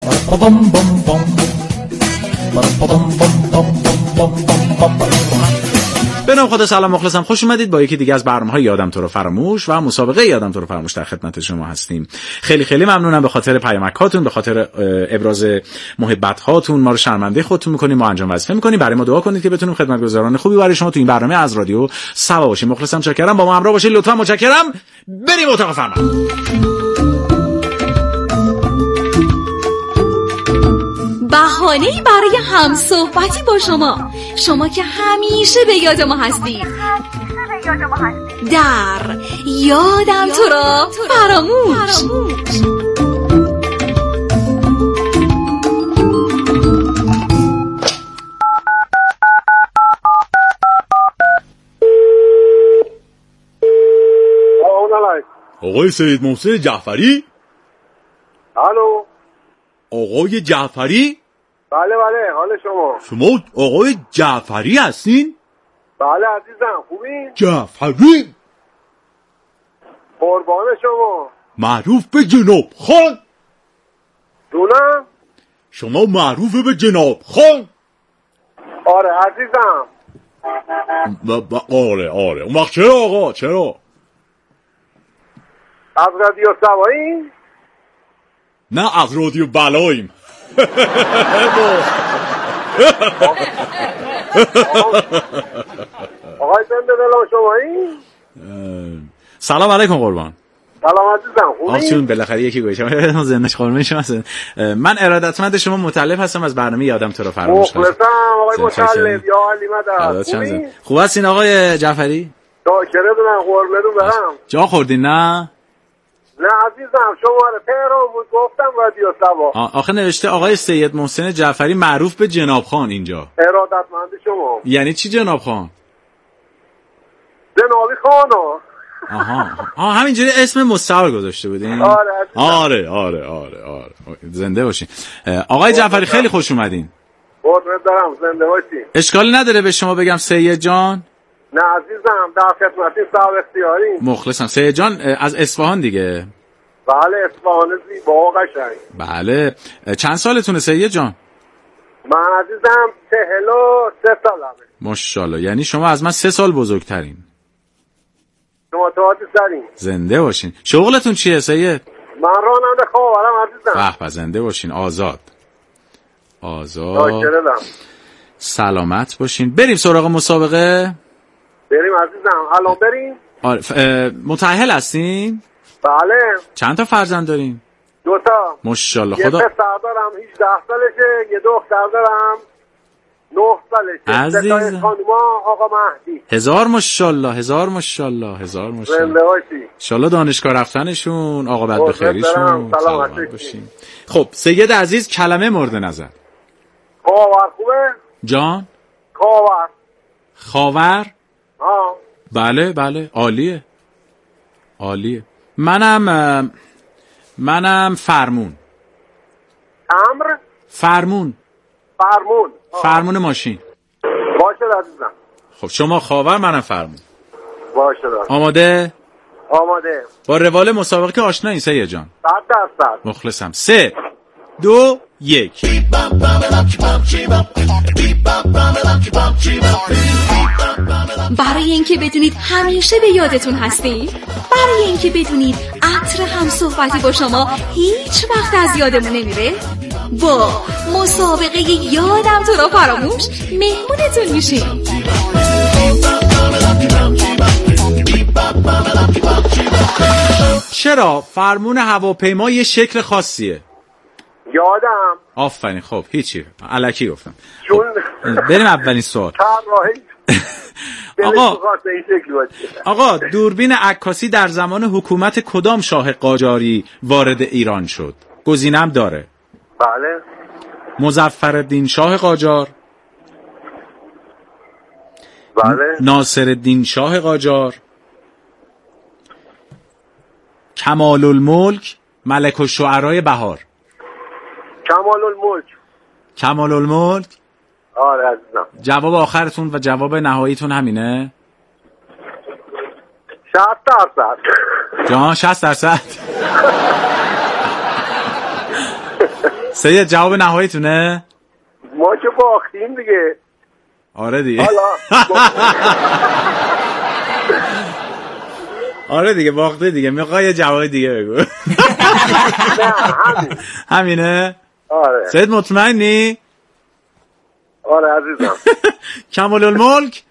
به نام خدا. سلام مخلصم، خوش اومدید با یکی دیگه از برنامه‌های یادم تو رو فراموش و مسابقه یادم تو رو فراموش در خدمت شما هستیم. خیلی خیلی ممنونم به خاطر پیامک‌هاتون، به خاطر ابراز محبت‌هاتون. ما رو شرمنده خودتون می‌کنید، ما انجام وظیفه می‌کنیم. برای ما دعا کنید که بتونیم خدمتگزاران خوبی برای شما تو این برنامه از رادیو سوا باشیم. مخلصم، چاکرم، با ما همراه باشید لطفاً، متشکرم. بریم اتاق فرمان. بهانه‌ای برای همصحبتی با شما که همیشه به یاد ما هستید. در یادم تو را فراموش. آقای سید محسن جعفری؟ الو آقای جعفری؟ بله حال شما آقای جعفری هستین؟ بله عزیزم، خوبی؟ جعفری؟ قربان شما. معروف به جناب خان؟ دونم؟ شما معروف به جناب خان؟ آره عزیزم. آره اون وقت چرا آقا؟ چرا؟ از رادیو سوایی؟ نه، از رادیو بلاییم. آقای زنده دلم شمایی؟ سلام علیکم قربان. سلام عزیزم، خوبی؟ آقایون بالاخره یکی گوشم زندش قربون شما هستن. من ارادتمند شما مطلب هستم از برنامه یادم تو رو فراموش. مخلصم آقای مطلب، یا علی مدد. خوبی؟ خوب هستین آقای جعفری؟ شاکرتونم، قربونتون برم. جا خوردین نه؟ نه عزیزم، شماره تهران بود، گفتم رادیو سوا. آخه نوشته آقای سید محسن جعفری معروف به جناب خان اینجا. ارادتمند شما. یعنی چی جناب خان؟ جنابی خانو. آها همینجوری اسم مستعار گذاشته بودین؟ آره. زنده باشین آقای جعفری، خیلی خوش اومدین. قربونت برم، زنده باشین. اشکالی نداره به شما بگم سید جان؟ نه عزیزم، در خدمتین، صاحب اختیاری. مخلصم. سید جان از اصفهان دیگه؟ بله، اصفهان زیبا و قشنگ. بله. چند سالتونه سید جان؟ من عزیزم 43 سالمه. ماشاءالله، یعنی شما از من 3 سال بزرگترین. شما توادی سرین. زنده باشین. شغلتون چیه سید؟ من راننده خواهرم عزیزم. به زنده باشین. آزاد. شاکرم. سلامت باشین. بریم سراغ مسابقه. بریم عزیزم، الان بریم. متأهل هستین؟ بله. چند تا فرزند دارین؟ 2 تا. ماشاءالله. خدا. یه پسر دارم 18 سالشه، یه دختر دارم 9 سالشه. عزیز خانوما آقا مهدی. هزار ماشاءالله. زنده باشی. انشالله دانشگاه رفتنشون عاقبت به خیریشون. سلامت باشین. خب سید عزیز، کلمه مورد نظر. خاور خوبه؟ جان؟ خاور. بله عالیه. منم فرمون. امر؟ فرمون ماشین. باشه عزیزم. خب شما خاور، منم فرمون. باشه. آماده؟ با روال مسابقه که آشنایین سید جان؟ 100%. مخلصم. 3 2 1. برای اینکه بدونید همیشه به یادتون هستیم، برای اینکه بدونید عطر همصحبتی با شما هیچ وقت از یادمون نمیره، با مسابقه یادم تو را فراموش مهمونتون میشیم. چرا فرمون هواپیما یه شکل خاصیه؟ یادم. آفرین. خب هیچی، الکی گفتم. چون بریم اولین سوال. آقا دوربین عکاسی در زمان حکومت کدام شاه قاجاری وارد ایران شد؟ گزینه‌ام داره. بله. مظفرالدین شاه قاجار، بله. ناصرالدین شاه قاجار، کمال الملک، ملک الشعرای بهار. کمال الملک. آره عزیزم. جواب آخرتون و جواب نهاییتون همینه؟ 60%. جان 60%. سید جواب نهاییتونه؟ ما که باختیم دیگه. آره دیگه. حالا آره دیگه باخته دیگه. میخوای یه جواب دیگه بگو. نه همین. همینه؟ آره. سید مطمئنی؟ آره عزیزم. کمال الملک؟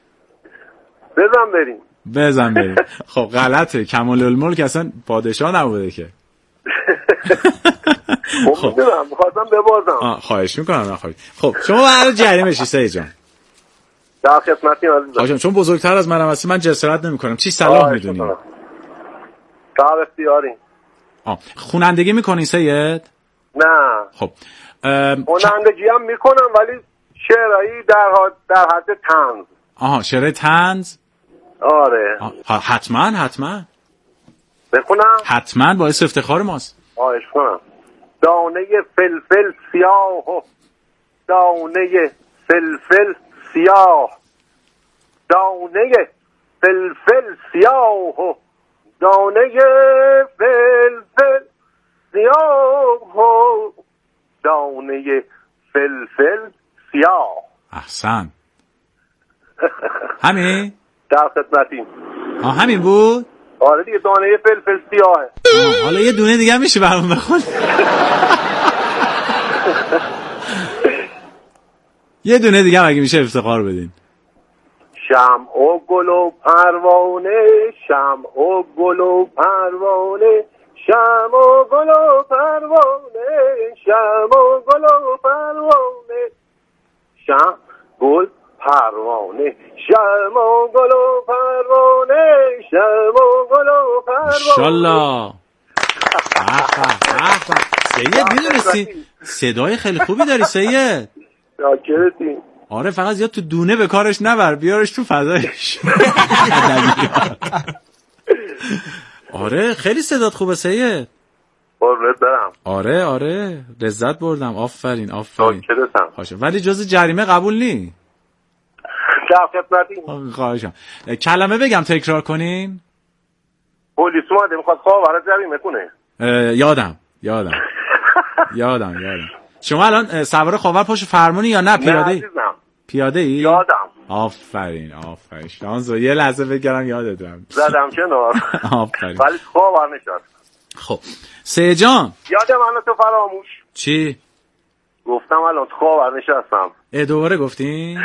بزن بریم. خب غلطه. کمال الملک اصلا پادشاه نبوده که. خب میدونم میخواستم ببازم. خواهش میکنم نخواهید. خب شما برای جریمه چی سید جان؟ در خدمتی عزیزم. چون بزرگتر از منم هستی من جسارت نمیکنم. چی صلاح میدونی؟ در اختیاری. خوانندگی میکنی سید؟ نه. خب خوانندگی هم میکنم ولی شعرهایی در حد طنز. شعر طنز؟ آره. حتما بخونم؟ حتما باعث افتخار ماست. خواهش کنم. دانه فلفل سیاه و دانه فلفل سیاه، دانه فلفل سیاه و دانه فلفل سیاه و دانه فلفل سیاه. احسن. همین؟ در خدمتیم. همین بود؟ آره دیگه دانه فلفل سیاهه. حالا یه دونه دیگه میشه برام بخون. یه دونه دیگه اگه میشه افتخار بدین. شمع و گل و پروانه، شمع و گل و پروانه، شمع و گل و پروانه، شمع و گل و پروانه، شمع گل پروانه، شمع و گل و پروانه، شمع و گل و پروانه. ماشاءالله. سید میدونستی صدای خیلی خوبی داری سید. شاکرتیم. آره فقط زیاد تو دونه به کارش نبر، بیارش تو فضایش. آره خیلی صدات خوبه سید. قربونت برم. آره لذت بردم. آفرین. شاکرتم. ولی جز جریمه قبول نی. در خدمتیم. خواهشم. کلمه بگم تکرار کنین. پلیس اومده میخواد خواهر جریمه کنه. یادم. شما الان سوار خاور پشت فرمونی یا نه پیاده ای؟ پیاده ای؟ یادم. آفرین. شانس یه لحظه بگرم یادتم. زدم کنار. آفرین. ولی خواهر نشست. خب سید جان. یادم الان تو فراموش. چی؟ گفتم الان تو خواهر نشستم. دوباره گفتین؟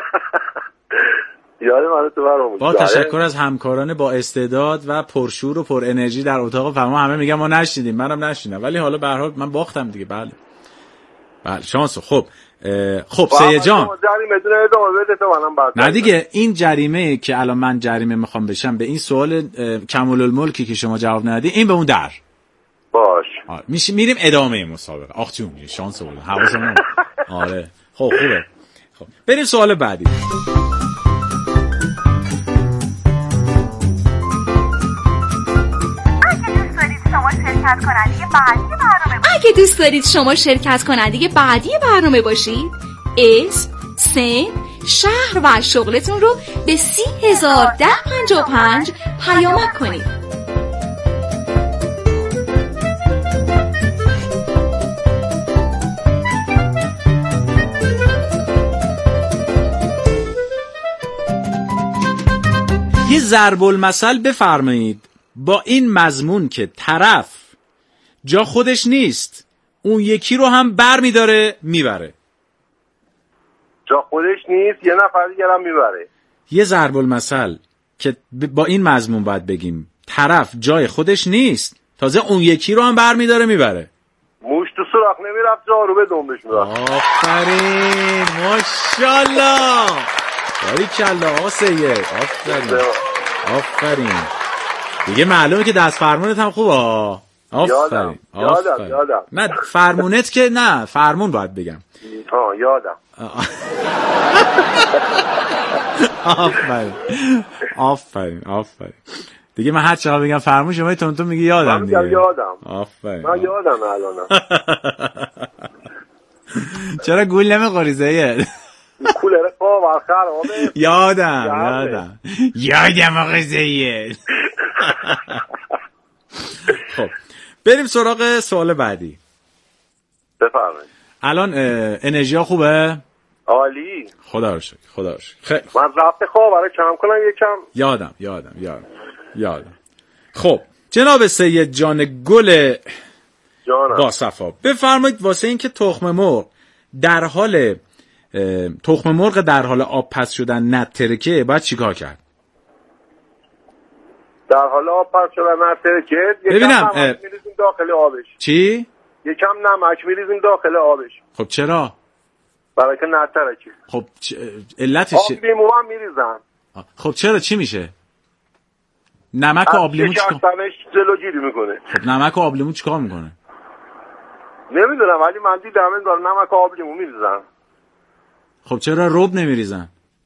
یادم الان تو فراموش. با تشکر از همکاران با استعداد و پرشور و پر انرژی در اتاق فرمان. همه میگن ما نشنیدیم، منم نشنیدم، ولی حالا به هر حال من باختم دیگه. بله شانس. خب سید جان. نه دیگه این جریمه که الان من جریمه میخوام بشم به این سوال کمال الملکی که شما جواب ندادی، این به اون در باش. میریم ادامه مسابقه. آخ جون شانس بود. حواسم. آره خوبه. خب بریم سوال بعدی. اگه دوست دارید شما شرکت کننده بعدی برنامه باشید، اسم، سن، شهر و شغلتون رو به 30,1055 پیامک کنید. یه ضرب المثل بفرمایید با این مضمون که طرف جا خودش نیست، اون یکی رو هم بر میداره میبره. جا خودش نیست یه نفر دیگه هم میبره. یه ضرب المثل که با این مضمون باید بگیم طرف جای خودش نیست، تازه اون یکی رو هم بر میداره میبره. موش تو سوراخ نمیرفت جارو به دنبش میرفت. آفرین ماشاءالله. باریکالله آقا سید. آفرین. دیگه معلومه که دست فرمونت هم خوبه. آفرین. یادم. نه فرمونت که نه، فرمون باید بگم. یادم. آفرین. دیگه من هر چقدر بگم فرمون شما تون میگی یادم دیگه. من یادم. آفرین. من یادم الان. چرا گول نمیخوری زید؟ کولر پاور خرابه. یادم آقا زید. خب بریم سراغ سوال بعدی. بفرمایید. الان انرژی ها خوبه؟ عالی. خدا رو شکر، خدا رو شکر. خیلی من رفت خواب برای کم کنم یکم. یادم. خب جناب سید جان گل با صفا، بفرمایید واسه این که تخم مرغ در حال آب پس شدن نترکه باید چیکار کرد؟ در حال آب پس شدن نترکه ببینم میریزیم داخل آبش. چی؟ یکم نمک میریزیم داخل آبش. خب چرا؟ برای که نترکه. خب علتش آب لیمو هم میریزن. خب چرا چی میشه؟ نمک و آب لیمو چیکار؟ جلوگیری میکنه. خب نمک و آب لیمو چیکار میکنه؟ نمیدونم ولی من دیدم انگار نمک و آب لیمو میریزن. خب چرا رب نمیریزن؟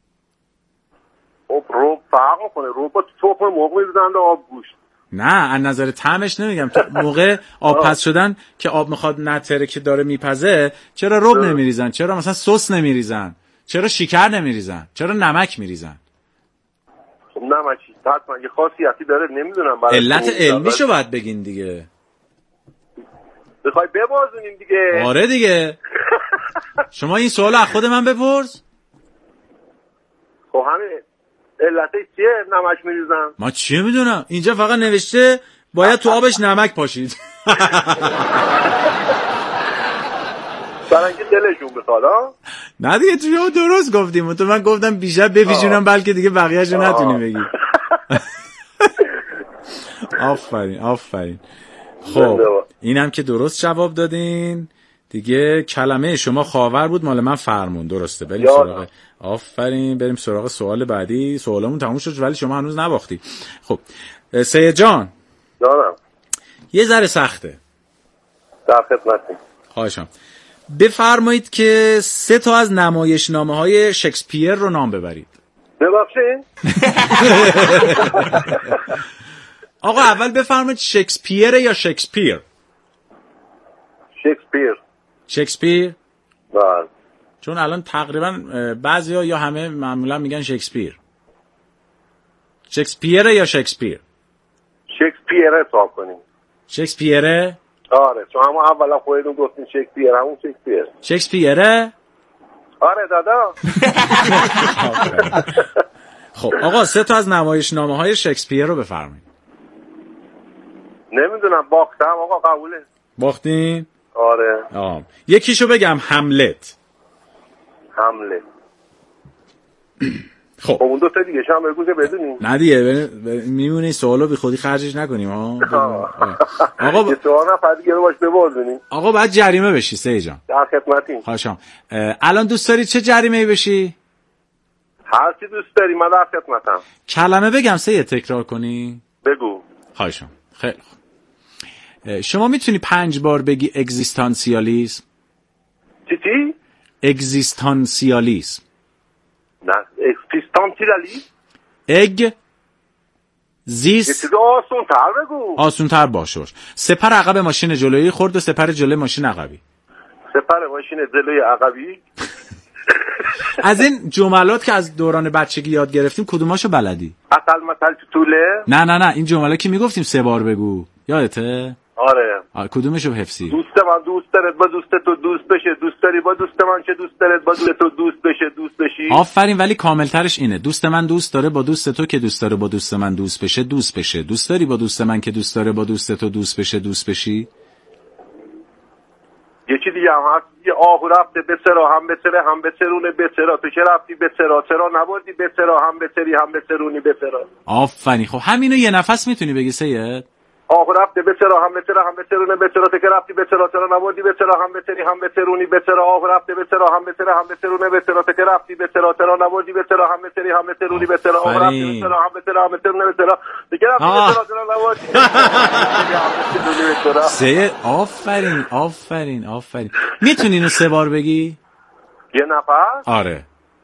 خب رب فرق میکنه. رب با تخم مرغ میریزن به آب گوشت. نه از نظر طعمش نمیگم. موقع آب پس شدن که آب میخواد نتره که داره میپزه، چرا رب نمیریزن؟ چرا مثلا سس نمیریزن؟ چرا شکر نمیریزن؟ چرا نمک میریزن؟ خب نمکی حتما یه خاصیتی داره، نمیدونم. علت علمیشو باید بگین دیگه. بخوای ببازونیم دیگه. آره دیگه. شما این سوالو از خود من بپرس. خب همین علتش چیه نمک میریزن؟ ما چی میدونم، اینجا فقط نوشته باید تو آبش نمک پاشید. برای اینکه دلشون بخواد. نه دیگه تو درست گفتیم، تو من گفتم بیشتر بپیچونم بلکه دیگه بقیه‌اشو نتونی بگی. آفرین. خب اینم که درست جواب دادین دیگه. کلمه شما خاور بود، مال من فرمون. درسته. بریم سراغ. آفرین. بریم سراغ سوال بعدی. سوالمون تموم شد ولی شما هنوز نباختی. خب سید جان جانم یه ذره سخته. در خدمتم. خواهشم بفرمایید که 3 تا از نمایشنامه‌های شکسپیر رو نام ببرید. ببخشید. آقا اول بفرمایید شکسپیر یا شکسپیر؟ شکسپیر؟ بله. چون الان تقریبا بعضیا یا همه معمولا میگن شکسپیر. شکسپیر یا شکسپیر؟ شکسپیره حساب کنیم. شکسپیره؟ آره چون همون اولا خودتون گفتین شکسپیر، همون شکسپیره؟ آره دادا. خب آقا 3 تا از نمایشنامه‌های شکسپیر رو بفرمایید. نمیدونم باختم آقا. قبوله. باختین؟ آره. یکیشو بگم هملت. خب اون 2 تا دیگه شام بگو که بدونیم. نه دیگه میمونه سوالو بی خودی خرجش نکنیم ها. آقا یه سوال نفر دیگه رو باش ببازونیم. آقا باید جریمه بشی سید جان. در خدمتیم. خواهشم. الان دوست داری چه جریمه‌ای بشی؟ هر چی دوست داری من در خدمتم. کلمه بگم سید تکرار کنی؟ بگو. خواهشم. خیلی خوب. شما میتونی 5 بار بگی اگزیستانسیالیسم؟ چی؟ اگزیستانسیالیسم. نه اگزیستانسیالیسم. زیست. یه چیز آسون‌تر بگو. آسون‌تر باشه. سپر عقب ماشین جلویی خورد و سپر جلوی ماشین عقبی. سپر ماشین جلوی عقبی. از این جملات که از دوران بچگی یاد گرفتیم کدوماشو بلدی؟ اصل مثل طوله. نه این جمله که میگفتیم 3 بار بگو یادته؟ آره. کدومشو حفظی؟ دوست من دوست دارد با دوست تو دوست بشه، دوست داری با دوست من چه دوست دارد با دوست تو دوست بشه دوست بشی. آفرین. ولی کاملترش اینه دوست من دوست داره با دوست تو که دوست داره با دوست من دوست بشه دوست بشه. دوست داری با دوست من که دوست داره با دوست تو دوست بشه دوست بشی. یکی دیگه هم هست. یه آهو رفته به سرا هم به سره هم به سرونه به سرا. تو که رفتی به سرا چرا نبردی به سرا هم به سری هم به سرونی به سرا. آفرین. خب همینو یه نفس میتونی بگی سید؟ آهو رفته به سرا هم به سرا هم به سرونه به سرا. تو که رفتی به سرا چرا نبردی به سرا هم به سری هم به سرونی به سرا. آهو رفته به سرا هم به سرا هم به سرونه به سرا. تو که رفتی به سرا چرا نبردی به سرا هم به سری هم به سرونی به سرا. آهو رفته به سرا هم به سرا هم به سرونه به سرا. تو که رفتی به سرا چرا نبردی سید. آفرین. میتونی اینو 3 بار بگی؟ یه نفس؟ آره.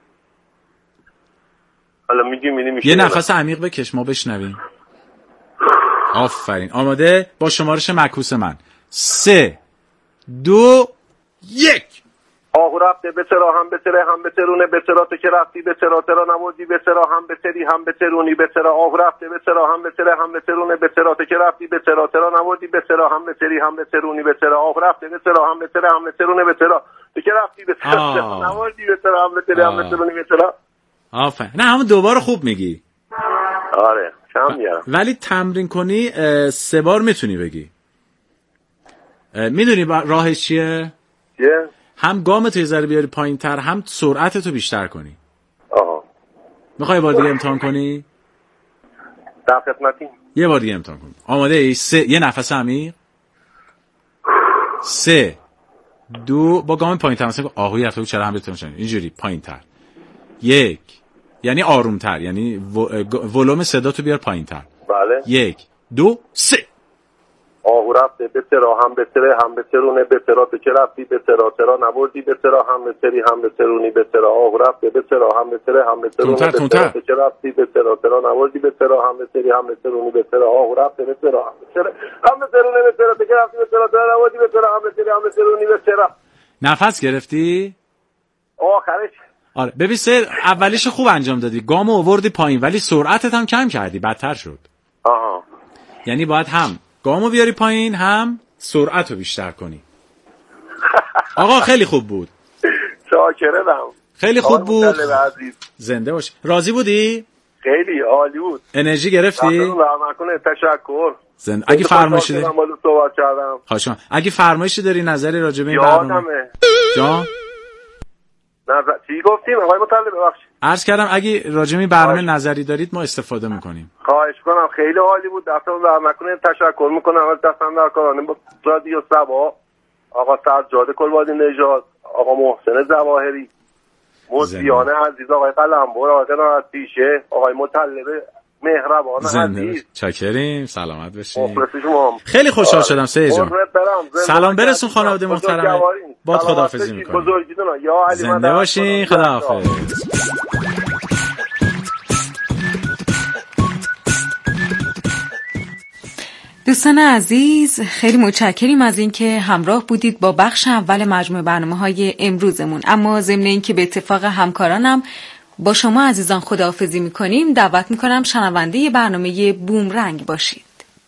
حالا میگیم میشه. یه نفس عمیق بکش ما بشنویم. آفرین. آماده؟ با شمارش معکوس من 3 2 1. آهو رفته به سرا هم به سره هم به ترونه به سرا تو که رفتی به سرا ترا نبودی به سرا هم به سری هم به ترونی به سرا آهو رفته به سرا هم به سره هم به ترونه به سرا تو که رفتی به سرا ترا نبودی به سرا هم به سری هم به ترونی به سرا آهو رفته به سرا هم به سره هم به ترونه به سرا تو که رفتی به سرا نبودی به سرا هم به سری هم به ترونی به سرا. آفرین. نه همون دوباره خوب میگی. آره کم میارم. ولی تمرین کنی 3 بار میتونی بگی. میدونی راهش چیه؟ چیه؟ هم گامتو یه ذره بیاری پایین‌تر، هم سرعتتو بیشتر کنی. آها. میخوای بار دیگه امتحان کنی؟ در خدمتیم. یه بار دیگه امتحان کن. آماده ای؟ 3 یه نفس عمیق. 3 2 با گام پایین‌تر، مثلا آهوی رفته بود چرا هم بتونم اینجوری پایین‌تر. 1 یعنی آروم‌تر، یعنی ولوم صداتو بیار پایین‌تر. بله. 1 2 3 آهو رفته به سرا هم به سره هم به ترونه به سرا تو که رفتی به سرا ترا نبردی به سرا هم به سری هم به ترونی به سرا آهو رفته به سرا هم به سره هم به ترونه به سرا تو که رفتی به سرا ترا نبردی به سرا هم به سری هم به ترونی به سرا آهو رفته به سرا هم به سره هم به ترونه به سرا تو که رفتی به سرا ترا نبردی به سرا هم به سری هم به ترونی به سرا. نفس گرفتی؟ آخرش آره ببین اولیش خوب انجام دادی، گامو آوردی پایین ولی سرعتت هم کم کردی، بدتر شد. آها. یعنی باید هم گامو بیاری پایین هم سرعتو بیشتر کنی. آقا خیلی خوب بود. شاکرم. خیلی خوب بود. زنده باش. راضی بودی؟ خیلی عالی بود. انرژی گرفتی؟ ممنون، تشکر. اگه فرمایشی داری خواهشم. اگه فرمایشی داری نظری راجع به این برنامه جان چی گفتیم آقای مطلب؟ ببخشید عرض کردم اگه راجع به این برنامه نظری دارید ما استفاده میکنیم. خواهش کنم، خیلی عالی بود. دستم در نکنه، تشکر میکنم از دستم در کارانه با رادیو سبا، آقا سجاد کلبادی نژاد، آقا محسن ظواهری، موسیان عزیز، آقای قلمبر، آقای قناعت پیشه، آقای مطلب مهربان عزیز. چاکریم، سلامت باشین. خیلی خوشحال شدم سید جان. سلام برسون خانواده محترم. باد خداحافظی میکنم. زنده باشین، خداحافظ. دوستان عزیز، خیلی متشکریم از اینکه همراه بودید با بخش اول مجموعه برنامه‌های امروزمون. اما ضمن اینکه به اتفاق همکارانم با شما عزیزان خداحافظی میکنیم، دعوت میکنم شنونده برنامه بومرنگ باشید.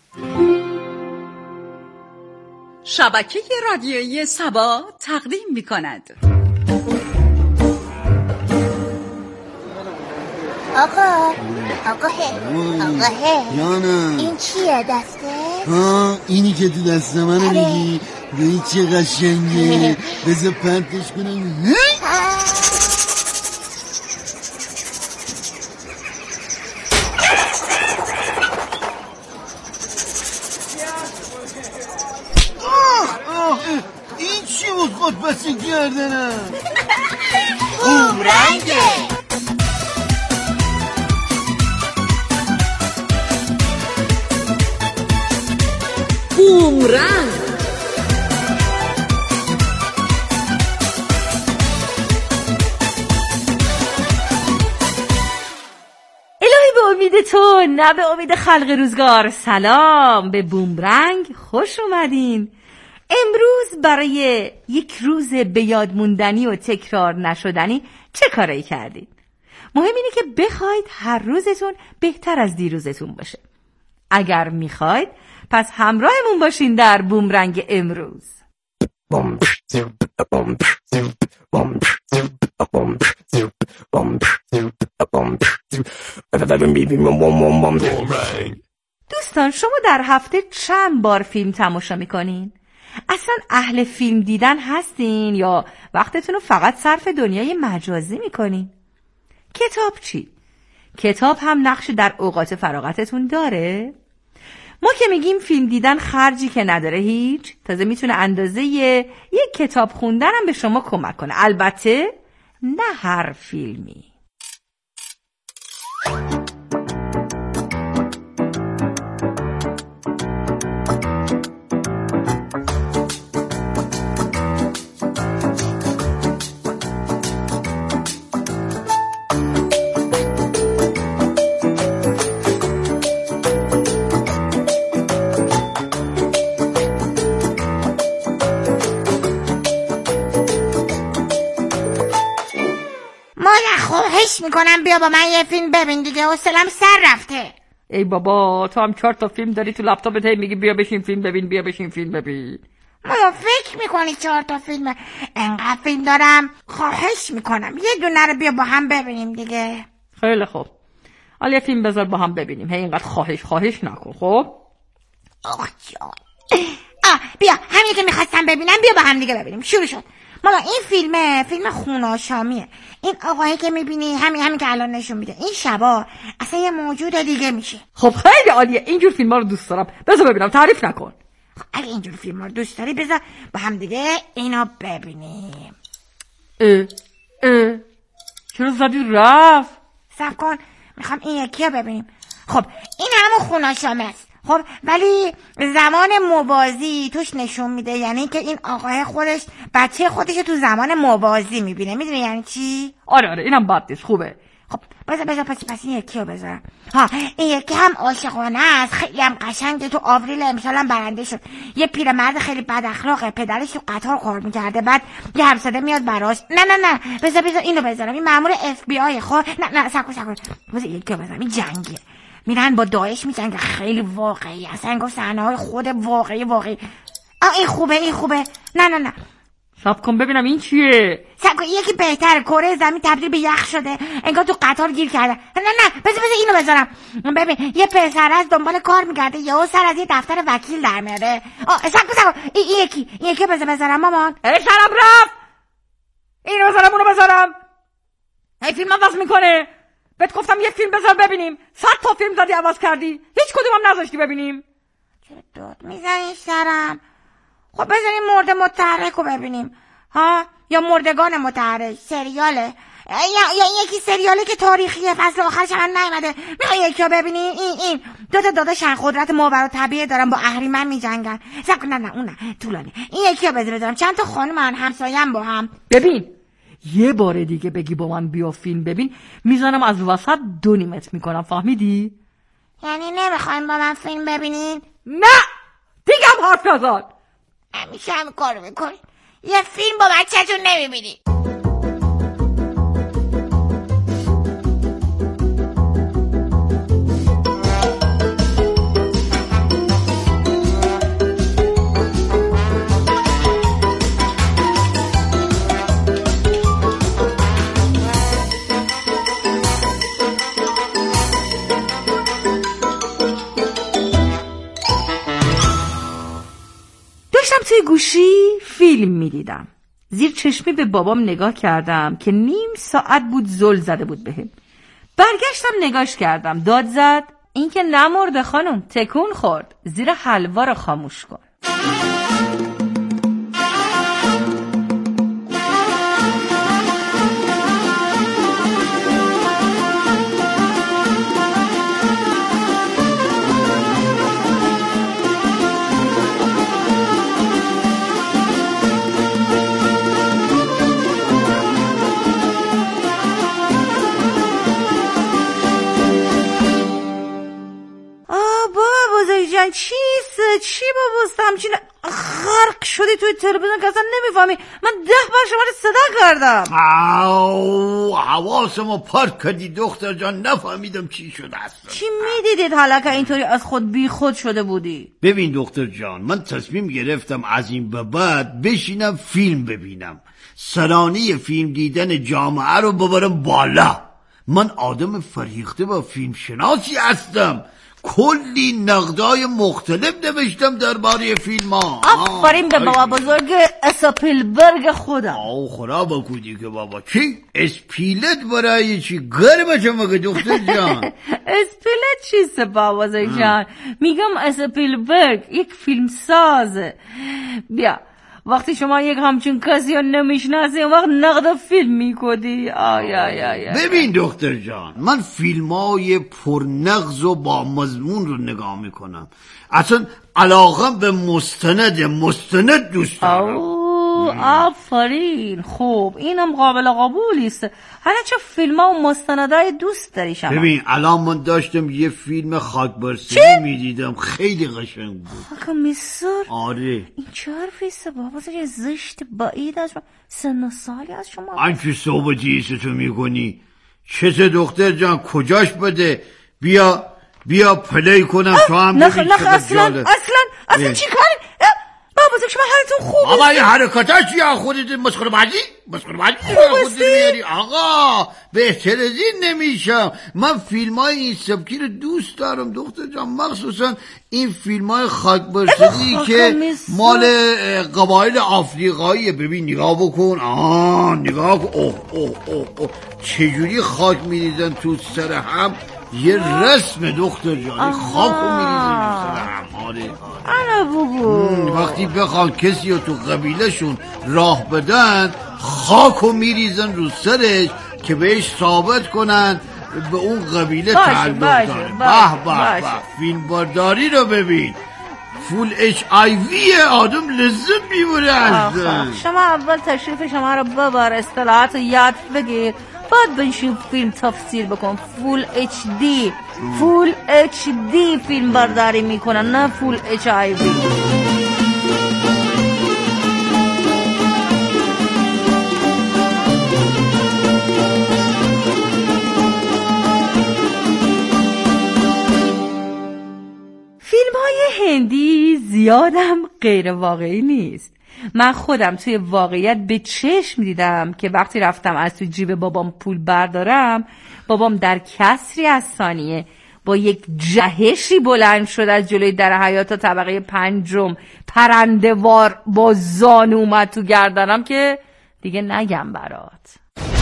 شبکه رادیویی سبا تقدیم میکند. آقا جانم، این چیه دسته؟ اینی که تو دست منو میگی؟ این چه قشنگه، بذار پرتش کنم. این چی بود خود بسی کردنم؟ بومرنگه. بومرنگ. الهی به امید تو، نه به امید خلق روزگار. سلام، به بومرنگ خوش اومدین. امروز برای یک روز به یاد موندنی و تکرار نشدنی چه کارایی کردید؟ مهم اینه که بخواید هر روزتون بهتر از دیروزتون باشه. اگر میخواید پس همراهمون باشین در بومرنگ امروز. دوستان، شما در هفته چند بار فیلم تماشا میکنین؟ اصلا اهل فیلم دیدن هستین یا وقتتون رو فقط صرف دنیای مجازی میکنین؟ کتاب چی؟ کتاب هم نقش در اوقات فراغتتون داره؟ ما که میگیم فیلم دیدن خرجی که نداره هیچ، تازه میتونه اندازه یک کتاب خوندن هم به شما کمک کنه. البته نه هر فیلمی. خواهش میکنم بیا با من یه فیلم ببین دیگه، حوصله‌ام سر رفته. ای بابا تو هم 4 تا فیلم داری تو لپتاپت، هی میگی بیا بشین فیلم ببین، بیا بشین فیلم ببین. ماما فکر میکنی 4 تا فیلمه؟ انقدر فیلم دارم، خواهش میکنم یه دونه رو بیا با هم ببینیم دیگه. خیلی خوب، حالا یه فیلم بذار با هم ببینیم، هی اینقدر خواهش نکن. خب آخ جان. بیا همین که میخواستم ببینم، بیا با هم دیگه ببینیم. شروع شد. ماما این فیلم خوناشامیه. این آقایی که میبینی همین که الان نشون میده، این شبا اصلا یه موجود دیگه میشه. خب خیلی عالیه، اینجور فیلم ها رو دوست دارم، بذار ببینم، تعریف نکن. خب اگه اینجور فیلم ها رو دوست داری بذار با هم دیگه اینا ببینیم. چرا زدی رفت؟ صبر کن، میخوام این یکی رو ببینیم. خب این همون خوناشامه است، خب ولی زمان موازی توش نشون میده، یعنی که این آقای خودش بچه خودش تو زمان موازی میبینه. میدونی یعنی چی؟ آره اینم بد نیست، خوبه. خب بذار پس این یکی رو بذارم. این یکی هم عاشقانه است، خیلی هم قشنگه. تو آوریل امسال هم برنده شد. یه پیرمرد خیلی بد اخلاقه، پدرش تو قطار کار میکرده، بعد یه همساده میاد براش. نه بذار اینو بذارم، این مأمور FBI. خب نه سکو بذار یکی رو بذارم، این جنگیه، میرن با داعش میجنگه، خیلی واقعی، اصلا انگار صحنه‌های خود واقعی. این خوبه. نه صبر کن ببینم این چیه. صبر کن، یکی بهتره. کره زمین تبدیل به یخ شده، انگار تو قطار گیر کرده. نه بذار اینو بذارم. ببین یه پسر از دنبال کار میگرده، یهو سر از یه دفتر وکیل در میاره. صبر کن، این یکی بذارم مامان. سرم رفت. اینو بذارم. این فیلم عوض میکنه. بهت گفتم یه فیلم بذار ببینیم، 100 تا فیلم زدی عوض کردی، هیچ کدوم هم نذاشتی ببینیم. چرا داد میزنی سرم؟ خب بذاریم مرد متحرک رو ببینیم یا مردگان متحرک، سریاله یا یکی سریاله که تاریخیه، فصل آخرش هم نیومده. میخوای یکی رو ببینی؟ این 2 تا داداشن قدرت ماوراءطبیعه دارن، با اهریمن میجنگن. نه اون نه طولانه. این یکی رو بذارم، چند تا خانم همسایم با هم. ببین یه بار دیگه بگی با من بیا فیلم ببین، میزنم از وسط 2 نیمت میکنم، فهمیدی؟ یعنی نمیخوایم با من فیلم ببینین؟ نه دیگه هم حرف نزن. همیشه هم کارو میکنین، یه فیلم با بچه‌تون نمیبینین. توی گوشی فیلم میدیدم، زیر چشمی به بابام نگاه کردم که 1/2 ساعت بود زل زده بود بهم. برگشتم نگاش کردم، داد زد این که نمرده خانم، تکون خورد، زیر حلوا رو خاموش کن. چی بابا همچین غرق شدی توی تلویزیون که اصلا نمیفهمی؟ من 10 بار شما رو صدا کردم. حواسمو پرت کردی دختر جان، نفهمیدم چی شده اصلا. چی میدیدید حالا که اینطوری از خود بی خود شده بودی؟ ببین دختر جان، من تصمیم گرفتم از این به بعد بشینم فیلم ببینم، سرانه فیلم دیدن جامعه رو ببرم بالا. من آدم فرهیخته و فیلم شناسی هستم، کلی نقدای مختلف نوشتم درباره فیلم ها. آفرین به بابا بزرگ اسپیلبرگ خودم. خرابا کودی که بابا. چی؟ اسپیلت برای چی؟ گرمه چه مگه دختر جان؟ اسپیلت چیست بابا بزرگ جان؟ میگم اسپیلبرگ یک فیلم سازه. بیا وقتی شما یک همچین کسی رو نمیشناسی اون وقت نقد فیلم میکنی. ببین دختر جان، من فیلمای پرنغز و با مضمون رو نگاه میکنم، اصلا علاقم به مستند دوست دارم. آفرین، خوب اینم قابل قبولیست. حالا چه فیلم ها و مستندهای دوست داری شما؟ ببین الان من داشتم یه فیلم خاک برسری میدیدم، خیلی قشنگ بود. خاک مصر؟ آره. این چه حرفیسته بابا؟ یه زشت بعید از شما، سن و سالی از شما. این چه صحبتی است تو میکنی؟ چت دختر جان کجاش بده؟ بیا پلی کنم تو هم ببین. اصلا چی کاری؟ بابا شما حالتون خوبه؟ بابا این حرکاتاش یا خودت مسخره بازی خودت میاری. آقا بهتر از این نمیشم. من فیلم های این سبکی رو دوست دارم دختر جان، مخصوصا این فیلم های خاک برسدی که مال قبایل آفریقایی. ببین نگاه بکن، نگاه کن، اوه چجوری خاک میریزن تو سر هم. یه رسم دختر جان، خاکو میریزن تو سر هم. انا بگو وقتی بخوان کسی رو تو قبیلهشون راه بدن، خاکو میریزن رو سرش که بهش ثابت کنن به اون قبیله تعلق داره. به فیلم برداری رو ببین، فول HIV آدم لذت میبره از شما اول تشریف شما رو ببر، اصطلاحات یاد بگیر، بعد بنشین فیلم تفسیر بکن. فول HD فیلم برداری میکنن، نه فول HIV. فیلم‌های هندی زیادم غیر واقعی نیست. من خودم توی واقعیت به چشم دیدم که وقتی رفتم از تو جیب بابام پول بردارم، بابام در کسری از ثانیه با یک جهشی بلند شد از جلوی در حیاط تا طبقه 5 پرنده وار با زانو اومد تو گردنم که دیگه نگم برات.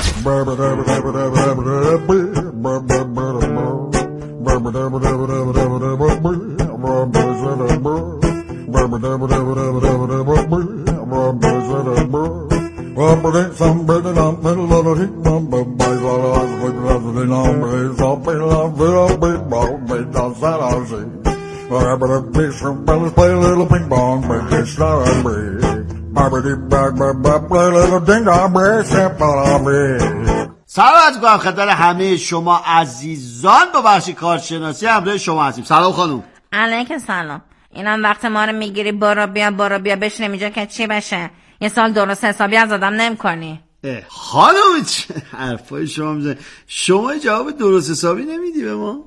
سلام میکنم خدمت همه شما عزیزان با بخش کارشناسی همراه شما هستیم. سلام خانم. علیکم سلام. اینم وقت ما رو میگیری برو بیا بشین اینجا که چی بشه؟ یه سال درست حسابی از آدم نمی‌کنی. خانم چه حرفای شما میزنی؟ شما جواب درست حسابی نمیدی به ما؟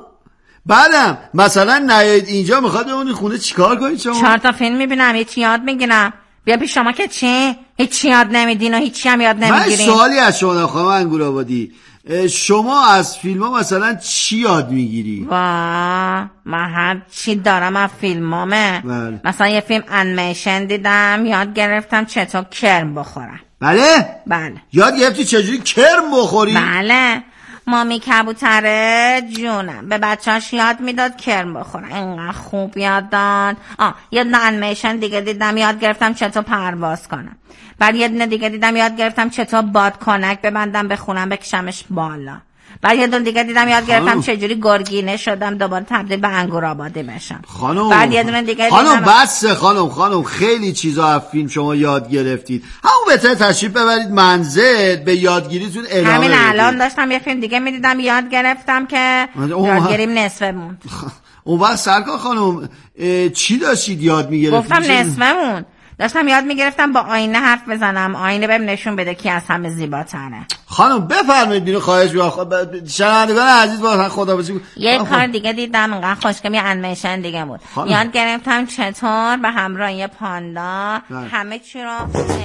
بعدم مثلا نیایید اینجا میخواد بمونی خونه چیکار کنید شما؟ 4 تا فیلم میبینم، هیچ یاد میگیرم. بیا پیش شما که چی؟ هیچ یاد نمیدین و هیچی هم یاد نمیگیرین. من سوالی از شما دارم خانم انگورآبادی، شما از فیلم ها مثلا چی یاد میگیری؟ من هر چی دارم از فیلمامه. مثلا یه فیلم انیمیشن دیدم، یاد گرفتم چطور کرم بخورم. بله؟ یاد گرفتی چجوری کرم بخوری؟ بله. مامی کبوتره جونم به بچه‌اش یاد میداد کرم بخورن، اینقدر خوب یاد داد. یه دونه انیمیشن دیگه دیدم، یاد گرفتم چطور پرواز کنم. بعد یه دونه دیگه دیدم، یاد گرفتم چطور باد کنک ببندم بخونم بکشمش بالا. بعد یه دونه دیگه دیدم، یاد گرفتم چجوری گرگینه شدم دوباره تبدیل به انگورآبادی بشم. بعد یه دونه دیگه دیدم. بس خانم خیلی چیزا از فیلم شما یاد گرفتید. همون بهتره تشریف ببرید منزل به یادگیریتون ادامه بدید. همین الان داشتم یه فیلم دیگه میدیدم، یاد گرفتم که یادگیریم نصفه موند. اون وقت سرکار خانم چی داشتید یاد میگرفتید؟ گفتم نصفه موند. داشتم یاد میگرفتم با آینه حرف بزنم، آینه بهم نشون بده کی از همه زیباتره. خانم بفرمایید اینو خواهش می‌کنم. شنوندگان عزیز با خداحافظی. یه کار دیگه دیدم انقدر خوشگل، یه انیمیشن دیگه بود. یاد گرفتم چطور به همراه یه پاندا همه چی رو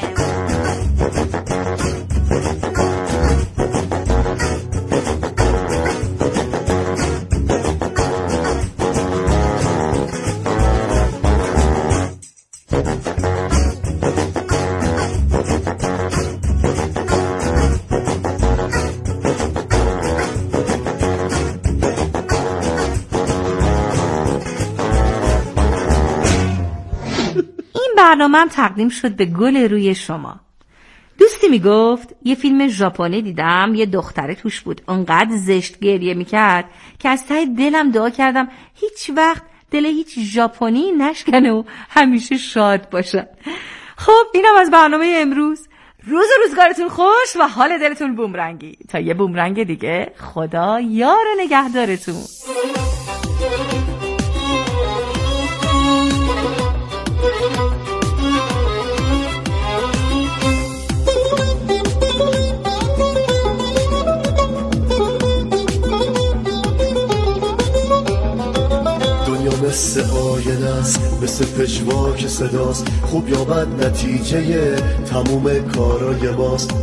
برنامه هم تقدیم شد به گل روی شما. دوستی میگفت یه فیلم ژاپنی دیدم، یه دختره توش بود، اونقدر زشت گریه میکرد که از ته دلم دعا کردم هیچ وقت دل هیچ ژاپنی نشکنه و همیشه شاد باشه. خب اینم از برنامه امروز. روزگارتون خوش و حال دلتون بومرنگی. تا یه بومرنگ دیگه، خدا یار نگهدارتون. مثل آینه است، مثل پژواک صداست، خوب یا بد نتیجه تموم کارای ماست.